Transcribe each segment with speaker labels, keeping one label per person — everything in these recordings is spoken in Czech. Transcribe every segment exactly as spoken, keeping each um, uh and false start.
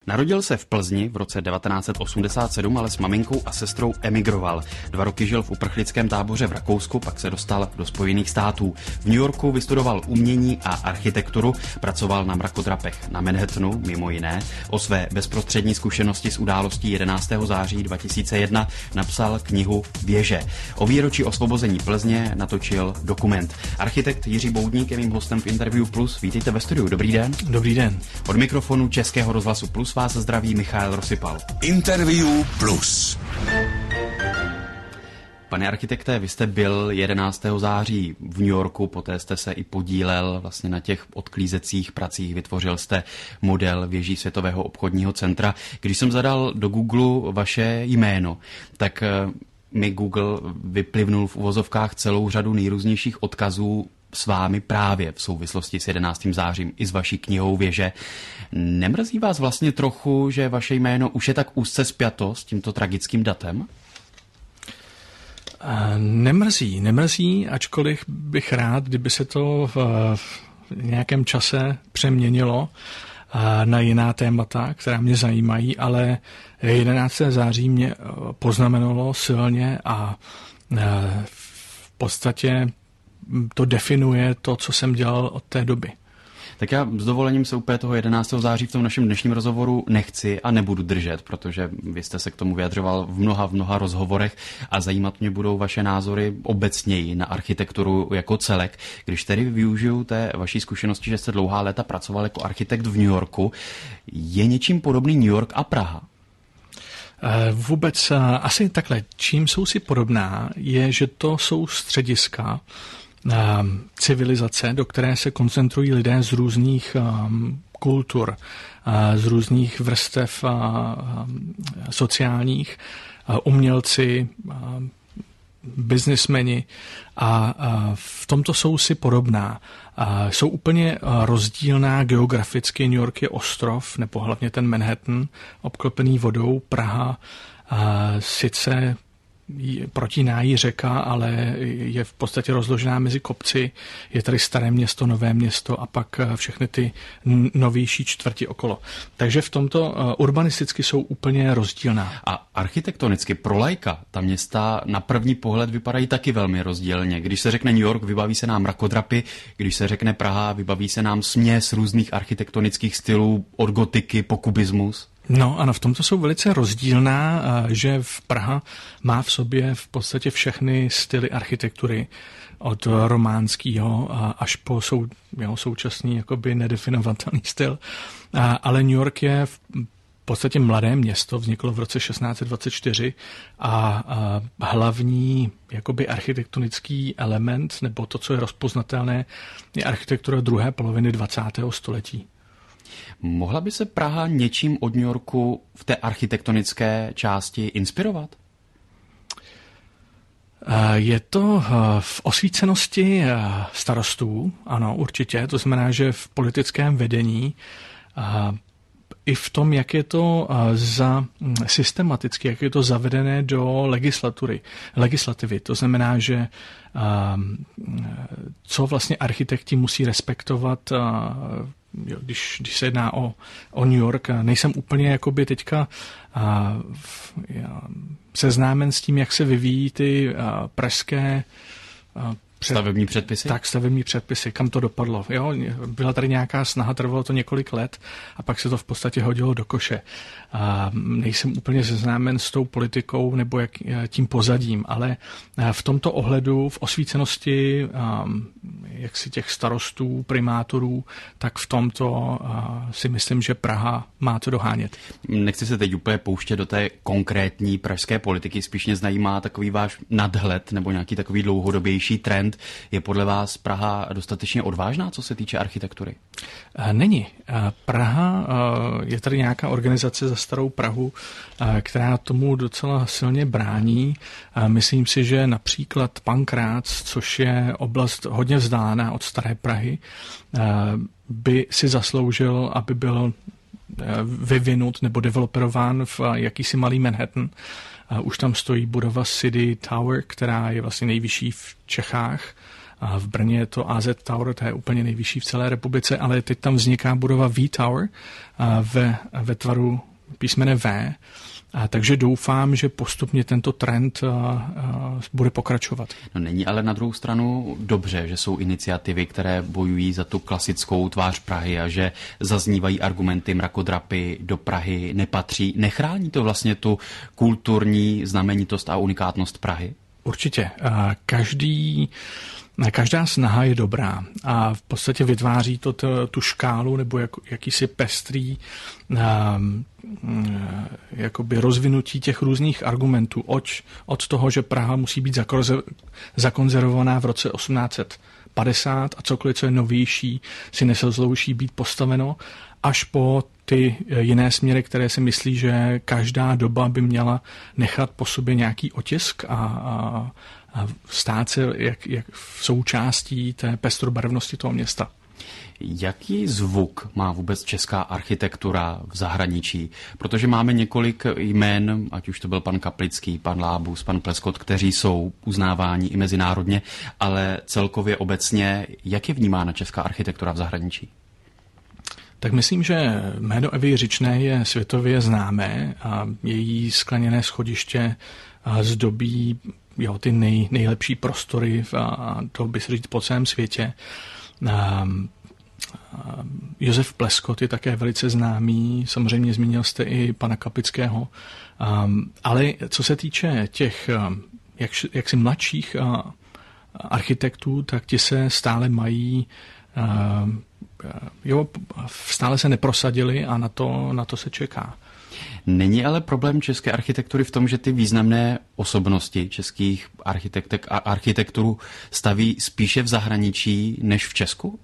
Speaker 1: Narodil se v Plzni v roce devatenáct set osmdesát sedm, ale s maminkou a sestrou emigroval. Dva roky žil v uprchlickém táboře v Rakousku, pak se dostal do Spojených států. V New Yorku vystudoval umění a architekturu, pracoval na mrakodrapech na Manhattanu, mimo jiné. O své bezprostřední zkušenosti s událostí jedenáctého září dva tisíce jedna napsal knihu Věže. O výročí osvobození Plzně natočil dokument. Architekt Jiří Boudník je mým hostem v Interview Plus. Vítejte ve studiu. Dobrý den.
Speaker 2: Dobrý den.
Speaker 1: Od mikrofonu Českého rozhlasu Plus vás zdraví Michael Rosypal.
Speaker 3: Interview Plus.
Speaker 1: Pane architekte, vy jste byl jedenáctého září v New Yorku, poté jste se i podílel vlastně na těch odklízecích pracích, vytvořil jste model věží Světového obchodního centra. Když jsem zadal do Google vaše jméno, tak mi Google vyplivnul v uvozovkách celou řadu nejrůznějších odkazů s vámi právě v souvislosti s jedenáctým zářím i s vaší knihou Věže. Nemrzí vás vlastně trochu, že vaše jméno už je tak úzce spjato s tímto tragickým datem?
Speaker 2: Nemrzí, nemrzí, ačkoliv bych rád, kdyby se to v, v nějakém čase přeměnilo na jiná témata, která mě zajímají, ale jedenáctého září mě poznamenalo silně a v podstatě to definuje to, co jsem dělal od té doby.
Speaker 1: Tak já s dovolením se úplně toho jedenáctého září v tom našem dnešním rozhovoru nechci a nebudu držet, protože vy jste se k tomu vyjadřoval v mnoha, v mnoha rozhovorech a zajímat mě budou vaše názory obecněji na architekturu jako celek. Když tedy využiju té vaší zkušenosti, že jste dlouhá léta pracoval jako architekt v New Yorku, je něčím podobný New York a Praha?
Speaker 2: Vůbec asi takhle. Čím jsou si podobná, je, že to jsou střediska civilizace, do které se koncentrují lidé z různých um, kultur, uh, z různých vrstev uh, sociálních, uh, umělci, uh, biznismeni a uh, v tomto jsou si podobná. Uh, jsou úplně uh, rozdílná geograficky. New York je ostrov, nebo hlavně ten Manhattan, obklopený vodou. Praha uh, sice protíná jí řeka, ale je v podstatě rozložená mezi kopci. Je tady Staré město, Nové město a pak všechny ty novější čtvrti okolo. Takže v tomto urbanisticky jsou úplně rozdílná.
Speaker 1: A architektonicky pro laika ta města na první pohled vypadají taky velmi rozdílně. Když se řekne New York, vybaví se nám mrakodrapy, když se řekne Praha, vybaví se nám směs různých architektonických stylů od gotiky po kubismus.
Speaker 2: No ano, v tomto jsou velice rozdílná, že v Praha má v sobě v podstatě všechny styly architektury, od románského až po sou, jo, současný jakoby nedefinovatelný styl. Ale New York je v podstatě mladé město, vzniklo v roce šestnáct set dvacet čtyři a, a hlavní jakoby architektonický element, nebo to, co je rozpoznatelné, je architektura druhé poloviny dvacátého století.
Speaker 1: Mohla by se Praha něčím od New Yorku v té architektonické části inspirovat?
Speaker 2: Je to v osvícenosti starostů, ano, určitě. To znamená, že v politickém vedení i v tom, jak je to za systematicky, jak je to zavedené do legislatury, legislativy. To znamená, že co vlastně architekti musí respektovat, jo, když, když se jedná o, o New York. Nejsem úplně jakoby teďka a, já, seznámen s tím, jak se vyvíjí ty a, pražské a,
Speaker 1: před, stavební předpisy?
Speaker 2: Tak, stavební předpisy, kam to dopadlo. Jo? Byla tady nějaká snaha, trvalo to několik let a pak se to v podstatě hodilo do koše. A nejsem úplně seznámen s tou politikou nebo jak, tím pozadím, ale v tomto ohledu, v osvícenosti jak si těch starostů, primátorů, tak v tomto si myslím, že Praha má to dohánět.
Speaker 1: Nechci se teď úplně pouštět do té konkrétní pražské politiky, spíš mě zajímá takový váš nadhled nebo nějaký takový dlouhodobější trend. Je podle vás Praha dostatečně odvážná, co se týče architektury?
Speaker 2: Není. Praha, je tady nějaká organizace za Starou Prahu, která tomu docela silně brání. Myslím si, že například Pankrác, což je oblast hodně vzdálená od Staré Prahy, by si zasloužil, aby byl vyvinut nebo developerován v jakýsi malý Manhattan. Už tam stojí budova City Tower, která je vlastně nejvyšší v Čechách V Brně je to A Z Tower, to je úplně nejvyšší v celé republice, ale teď tam vzniká budova V Tower ve, ve tvaru písmene V. A takže doufám, že postupně tento trend uh, uh, bude pokračovat.
Speaker 1: No není ale na druhou stranu dobře, že jsou iniciativy, které bojují za tu klasickou tvář Prahy a že zaznívají argumenty mrakodrapy do Prahy nepatří. Nechrání to vlastně tu kulturní znamenitost a unikátnost Prahy?
Speaker 2: Určitě. Každý, každá snaha je dobrá a v podstatě vytváří to t, tu škálu nebo jak, jakýsi pestrý um, jakoby rozvinutí těch různých argumentů od, od toho, že Praha musí být zakonzervovaná v roce osmnáct set padesát a cokoliv, co je novější, si neslouží být postaveno, až po ty jiné směry, které si myslí, že každá doba by měla nechat po sobě nějaký otisk a, a, a stát se jak, jak v součástí té pestrobarevnosti toho města.
Speaker 1: Jaký zvuk má vůbec česká architektura v zahraničí? Protože máme několik jmén, ať už to byl pan Kaplický, pan Lábus, pan Pleskot, kteří jsou uznáváni i mezinárodně, ale celkově obecně, jak je vnímána česká architektura v zahraničí?
Speaker 2: Tak myslím, že jméno Evy Jiřičné je světově známé a její skleněné schodiště zdobí jo, ty nej, nejlepší prostory a to by se říct po celém světě. Um, Josef Pleskot je také velice známý, samozřejmě zmínil jste i pana Kaplického, um, ale co se týče těch jak, jaksi mladších uh, architektů, tak ti se stále mají uh, jo, stále se neprosadili a na to, na to se čeká.
Speaker 1: Není ale problém české architektury v tom, že ty významné osobnosti českých architektek a architekturu staví spíše v zahraničí než v Česku?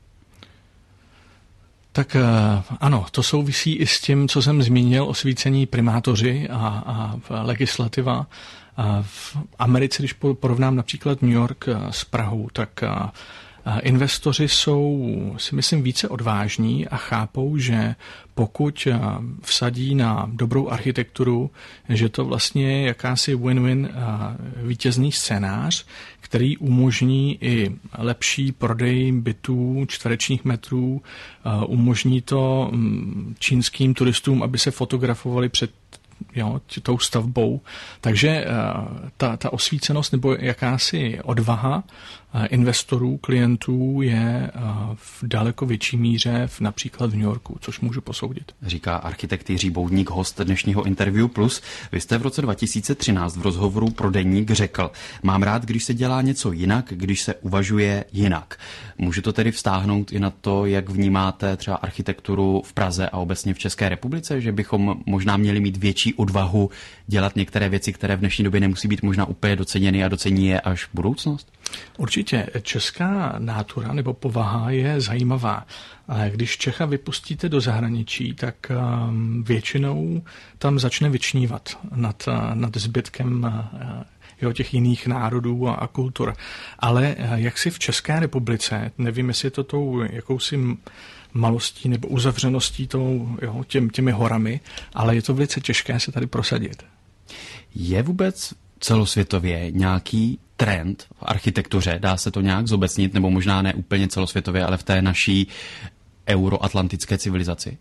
Speaker 2: Tak ano, to souvisí i s tím, co jsem zmínil, osvícení primátoři a, a legislativa. A v Americe, když porovnám například New York s Prahou, tak investoři jsou, si myslím, více odvážní a chápou, že pokud vsadí na dobrou architekturu, že to vlastně je jakási win-win vítězný scénář, který umožní i lepší prodej bytů čtverečních metrů, umožní to čínským turistům, aby se fotografovali před jo, tou stavbou. Takže ta, ta osvícenost nebo jakási odvaha investorů, klientů je v daleko větší míře v například v New Yorku, což můžu posoudit.
Speaker 1: Říká architekt Jiří Boudník, host dnešního Interview Plus. Vy jste v roce dva tisíce třináct v rozhovoru pro Deník řekl: mám rád, když se dělá něco jinak, když se uvažuje jinak. Můžu to tedy vztáhnout i na to, jak vnímáte třeba architekturu v Praze a obecně v České republice, že bychom možná měli mít větší odvahu dělat některé věci, které v dnešní době nemusí být možná úplně doceněny a docení je až budoucnost?
Speaker 2: Určitě. Česká nátura nebo povaha je zajímavá. Když Čecha vypustíte do zahraničí, tak většinou tam začne vyčnívat nad, nad zbytkem jo, těch jiných národů a, a kultur. Ale jak si v České republice, nevím, jestli je to tou jakousi malostí nebo uzavřeností tou, jo, těm, těmi horami, ale je to velice těžké se tady prosadit.
Speaker 1: Je vůbec celosvětově nějaký trend v architektuře? Dá se to nějak zobecnit, nebo možná ne úplně celosvětově, ale v té naší euroatlantické civilizaci?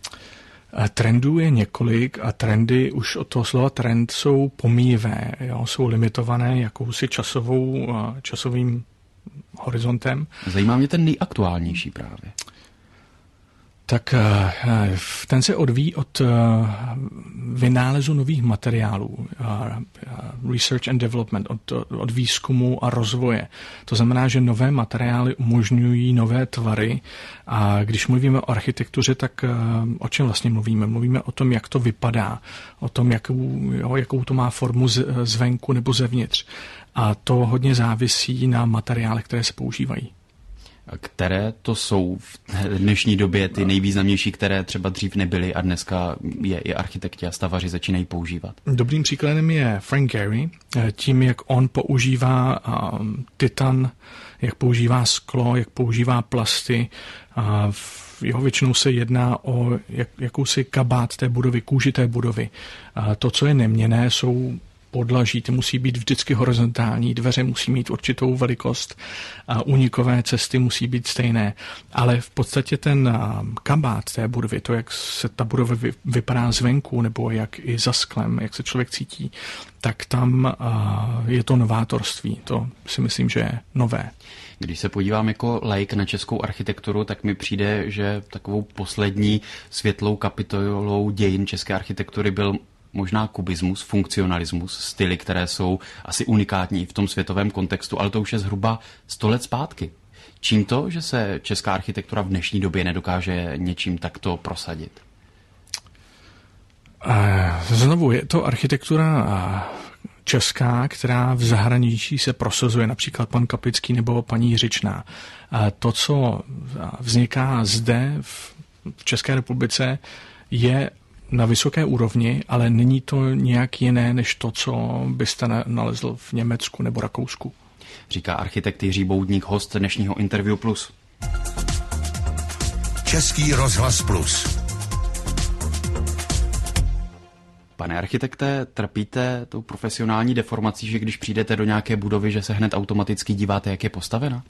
Speaker 2: Trendů je několik a trendy už od toho slova trend jsou pomíjivé, jo, jsou limitované jakousi časovou, časovým horizontem.
Speaker 1: Zajímá mě ten nejaktuálnější právě.
Speaker 2: Tak ten se odvíjí od vynálezu nových materiálů, research and development, od, od výzkumu a rozvoje. To znamená, že nové materiály umožňují nové tvary a když mluvíme o architektuře, tak o čem vlastně mluvíme? Mluvíme o tom, jak to vypadá, o tom, jakou, jo, jakou to má formu z, zvenku nebo zevnitř. A to hodně závisí na materiálech, které se používají.
Speaker 1: Které to jsou v dnešní době ty nejvýznamnější, které třeba dřív nebyly a dneska je i architekti a stavaři začínají používat?
Speaker 2: Dobrým příkladem je Frank Gehry, tím, jak on používá titan, jak používá sklo, jak používá plasty. Jeho většinou se jedná o jak, jakousi kabát té budovy, kůži té budovy. To, co je neměnné, jsou podlaží, ty musí být vždycky horizontální, dveře musí mít určitou velikost, a únikové cesty musí být stejné. Ale v podstatě ten kabát té budovy, to, jak se ta budova vypadá zvenku, nebo jak i za sklem, jak se člověk cítí, tak tam je to novátorství. To si myslím, že je nové.
Speaker 1: Když se podívám jako laik na českou architekturu, tak mi přijde, že takovou poslední světlou kapitolou dějin české architektury byl možná kubismus, funkcionalismus, styly, které jsou asi unikátní v tom světovém kontextu, ale to už je zhruba sto let zpátky. Čím to, že se česká architektura v dnešní době nedokáže něčím takto prosadit?
Speaker 2: Znovu, je to architektura česká, která v zahraničí se prosazuje, například pan Kaplický nebo paní Jiřičná. To, co vzniká zde v České republice, je na vysoké úrovni, ale není to nějak jiné, než to, co byste nalezl v Německu nebo Rakousku.
Speaker 1: Říká architekt Jiří Boudník, host dnešního Interview Plus.
Speaker 3: Český rozhlas Plus.
Speaker 1: Pane architekte, trpíte tou profesionální deformací, že když přijdete do nějaké budovy, že se hned automaticky díváte, jak je postavena?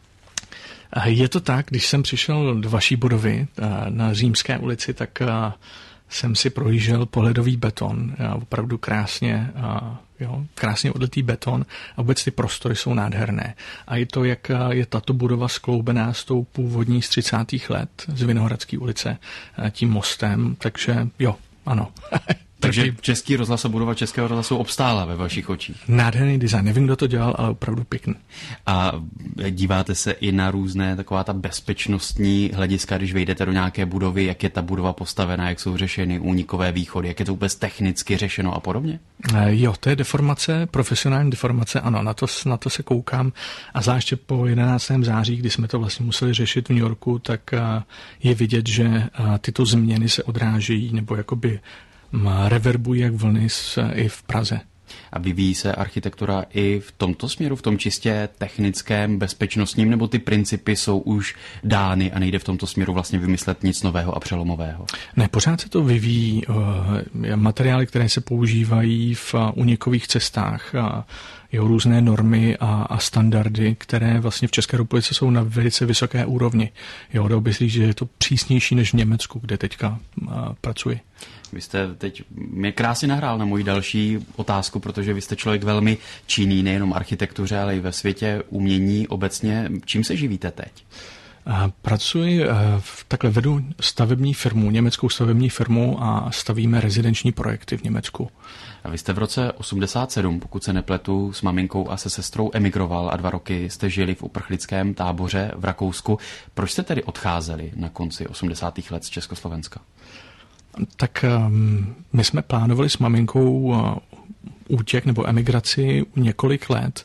Speaker 2: Je to tak, když jsem přišel do vaší budovy na Římské ulici, tak jsem si projížděl pohledový beton, opravdu krásně, jo, krásně odletý beton a vůbec ty prostory jsou nádherné. A i to, jak je tato budova skloubená s tou původní z třicátých let z Vinohradské ulice, tím mostem, takže jo, ano.
Speaker 1: Takže Český rozhlas a budova Českého rozhlasu obstála ve vašich očích.
Speaker 2: Nádherný design. Nevím, kdo to dělal, ale opravdu pěkný.
Speaker 1: A díváte se i na různé taková ta bezpečnostní hlediska, když vejdete do nějaké budovy, jak je ta budova postavená, jak jsou řešeny únikové východy, jak je to vůbec technicky řešeno a podobně?
Speaker 2: Jo, to je deformace, profesionální deformace, ano, na to, na to se koukám. A zvláště po jedenáctého září, kdy jsme to vlastně museli řešit v New Yorku, tak je vidět, že tyto změny se odrážejí nebo jakoby reverbují jak vlny i v Praze.
Speaker 1: A vyvíjí se architektura i v tomto směru, v tom čistě technickém, bezpečnostním, nebo ty principy jsou už dány a nejde v tomto směru vlastně vymyslet nic nového a přelomového?
Speaker 2: Ne, pořád se to vyvíjí. Materiály, které se používají v únikových cestách, jeho různé normy a, a standardy, které vlastně v České republice jsou na velice vysoké úrovni. Jo, dalo by si, že je to přísnější než v Německu, kde teďka a, pracuji.
Speaker 1: Vy jste teď mě krásně nahrál na moji další otázku, protože vy jste člověk velmi činný, nejenom architektuře, ale i ve světě umění obecně. Čím se živíte teď?
Speaker 2: Pracuji, takhle vedu stavební firmu, německou stavební firmu a stavíme rezidenční projekty v Německu.
Speaker 1: A vy jste v roce osmdesát sedm, pokud se nepletu, s maminkou a se sestrou emigroval a dva roky jste žili v uprchlickém táboře v Rakousku. Proč jste tedy odcházeli na konci osmdesátých let z Československa?
Speaker 2: Tak my jsme plánovali s maminkou útěk nebo emigraci několik let.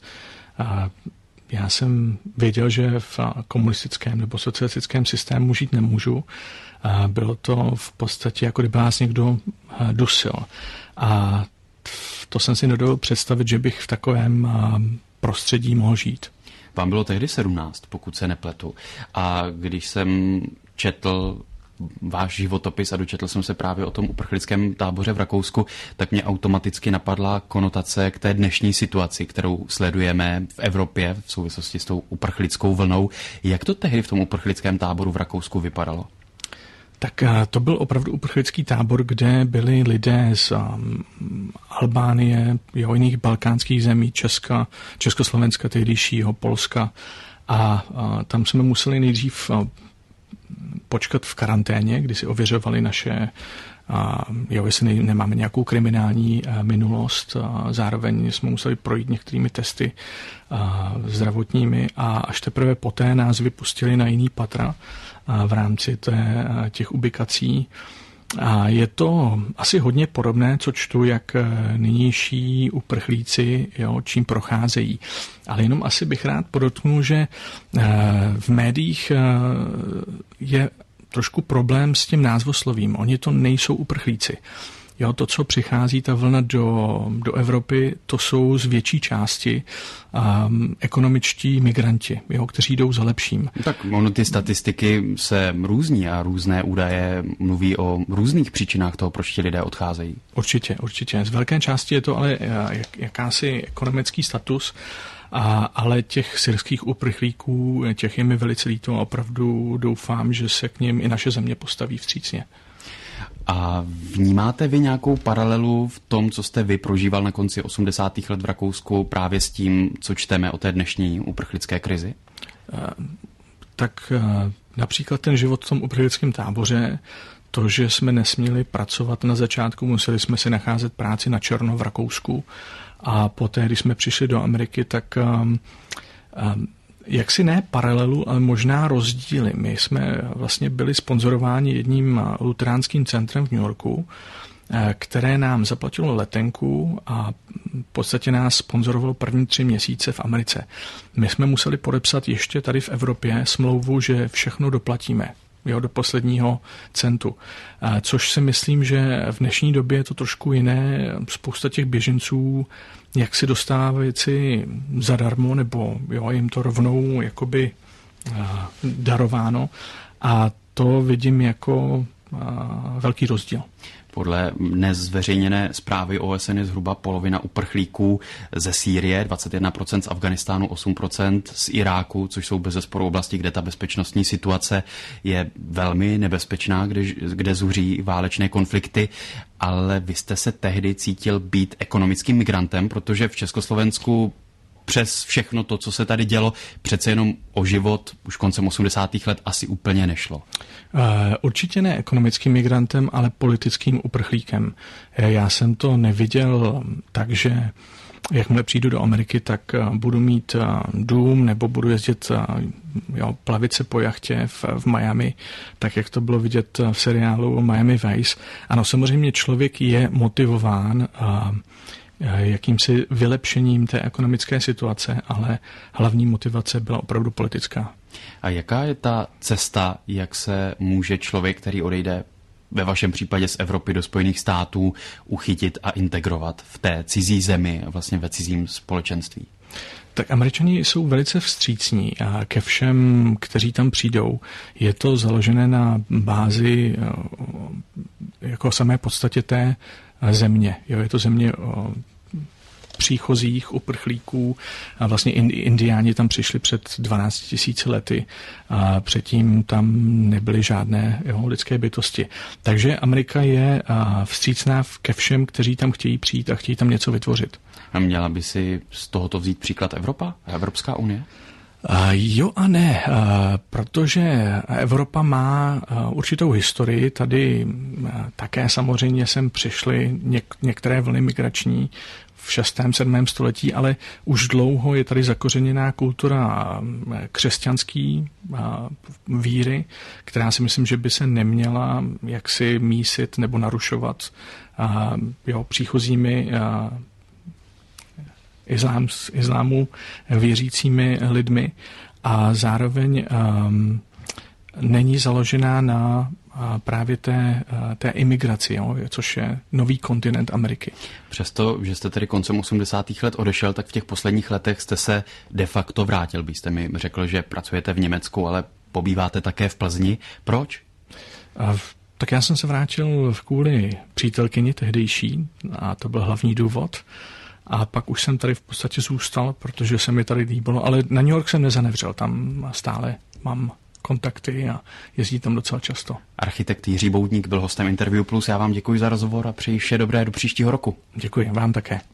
Speaker 2: Já jsem věděl, že v komunistickém nebo socialistickém systému žít nemůžu. Bylo to v podstatě, jako kdyby nás někdo dusil. A to jsem si nedovedl představit, že bych v takovém prostředí mohl žít.
Speaker 1: Vám bylo tehdy sedmnáct, pokud se nepletu. A když jsem četl váš životopis a dočetl jsem se právě o tom uprchlickém táboře v Rakousku, tak mě automaticky napadla konotace k té dnešní situaci, kterou sledujeme v Evropě v souvislosti s tou uprchlickou vlnou. Jak to tehdy v tom uprchlickém táboru v Rakousku vypadalo?
Speaker 2: Tak to byl opravdu uprchlický tábor, kde byli lidé z um, Albánie, jo, jiných balkánských zemí, Česka, Československa, tehdejšího Polska. A, a tam jsme museli nejdřív a, počkat v karanténě, kdy si ověřovali naše, a, jo, jestli nemáme nějakou kriminální a, minulost. A zároveň jsme museli projít některými testy a, zdravotními a až teprve poté nás vypustili na jiný patra a, v rámci té, a, těch ubikací. A je to asi hodně podobné, co čtu, jak nynější uprchlíci, jo, čím procházejí. Ale jenom asi bych rád podotknul, že v médiích je trošku problém s tím názvoslovím. Oni to nejsou uprchlíci. Jo, to, co přichází, ta vlna do, do Evropy, to jsou z větší části um, ekonomičtí migranti, jo, kteří jdou za lepším.
Speaker 1: Tak ono ty statistiky se různí a různé údaje mluví o různých příčinách toho, proč ti lidé odcházejí.
Speaker 2: Určitě, určitě. Z velké části je to ale jak, jakási ekonomický status, a, ale těch syrských uprchlíků, těch je mi velice líto a opravdu doufám, že se k nim i naše země postaví vstřícně.
Speaker 1: A vnímáte vy nějakou paralelu v tom, co jste vy prožíval na konci osmdesátých let v Rakousku právě s tím, co čteme o té dnešní uprchlické krizi?
Speaker 2: Tak například ten život v tom uprchlickém táboře, to, že jsme nesměli pracovat na začátku, museli jsme si nacházet práci na černo v Rakousku a poté, když jsme přišli do Ameriky, tak um, um, jaksi ne paralelu, ale možná rozdíly. My jsme vlastně byli sponzorováni jedním luteránským centrem v New Yorku, které nám zaplatilo letenku a v podstatě nás sponzorovalo první tři měsíce v Americe. My jsme museli podepsat ještě tady v Evropě smlouvu, že všechno doplatíme. Jo, do posledního centu. Což si myslím, že v dnešní době je to trošku jiné. Spousta těch běženců jak si dostává věci zadarmo, nebo jo, jim to rovnou jakoby darováno. A to vidím jako velký rozdíl.
Speaker 1: Podle dnes zveřejněné zprávy O S N je zhruba polovina uprchlíků ze Sýrie, dvacet jedna procent z Afghánistánu, osm procent z Iráku, což jsou bezesporu oblasti, kde ta bezpečnostní situace je velmi nebezpečná, kde, kde zuří válečné konflikty. Ale vy jste se tehdy cítil být ekonomickým migrantem, protože v Československu přes všechno to, co se tady dělo, přece jenom o život už koncem osmdesátých let asi úplně nešlo.
Speaker 2: Určitě ne ekonomickým migrantem, ale politickým uprchlíkem. Já jsem to neviděl tak, že jakmile přijdu do Ameriky, tak budu mít dům nebo budu jezdit, jo, plavit se po jachtě v, v Miami, tak jak to bylo vidět v seriálu Miami Vice. Ano, samozřejmě člověk je motivován a jakýmsi vylepšením té ekonomické situace, ale hlavní motivace byla opravdu politická.
Speaker 1: A jaká je ta cesta, jak se může člověk, který odejde ve vašem případě z Evropy do Spojených států, uchytit a integrovat v té cizí zemi, vlastně ve cizím společenství?
Speaker 2: Tak Američani jsou velice vstřícní a ke všem, kteří tam přijdou. Je to založené na bázi jako samé podstatě té země. Jo, je to země příchozích uprchlíků a vlastně indiáni tam přišli před dvanácti tisíci lety a předtím tam nebyly žádné, jo, lidské bytosti. Takže Amerika je vstřícná ke všem, kteří tam chtějí přijít a chtějí tam něco vytvořit.
Speaker 1: A měla by si z tohoto vzít příklad Evropa, Evropská unie?
Speaker 2: Uh, jo a ne, uh, protože Evropa má uh, určitou historii. Tady uh, také samozřejmě sem přišly něk- některé vlny migrační v šestém, sedmém století, ale už dlouho je tady zakořeněná kultura uh, křesťanský uh, víry, která si myslím, že by se neměla jaksi mísit nebo narušovat uh, jo, příchozími uh, Islám, islámu věřícími lidmi a zároveň um, není založená na uh, právě té, uh, té imigraci, jo, což je nový kontinent Ameriky.
Speaker 1: Přesto, že jste tedy koncem osmdesátých let odešel, tak v těch posledních letech jste se de facto vrátil. Byste mi řekl, že pracujete v Německu, ale pobýváte také v Plzni. Proč?
Speaker 2: Uh, tak já jsem se vrátil kvůli přítelkyni tehdejší a to byl hlavní důvod. A pak už jsem tady v podstatě zůstal, protože se mi tady líbilo, ale na New York jsem nezanevřel, tam stále mám kontakty a jezdí tam docela často.
Speaker 1: Architekt Jiří Boudník byl hostem Interview Plus, já vám děkuji za rozhovor a přeji vše dobré do příštího roku.
Speaker 2: Děkuji, vám také.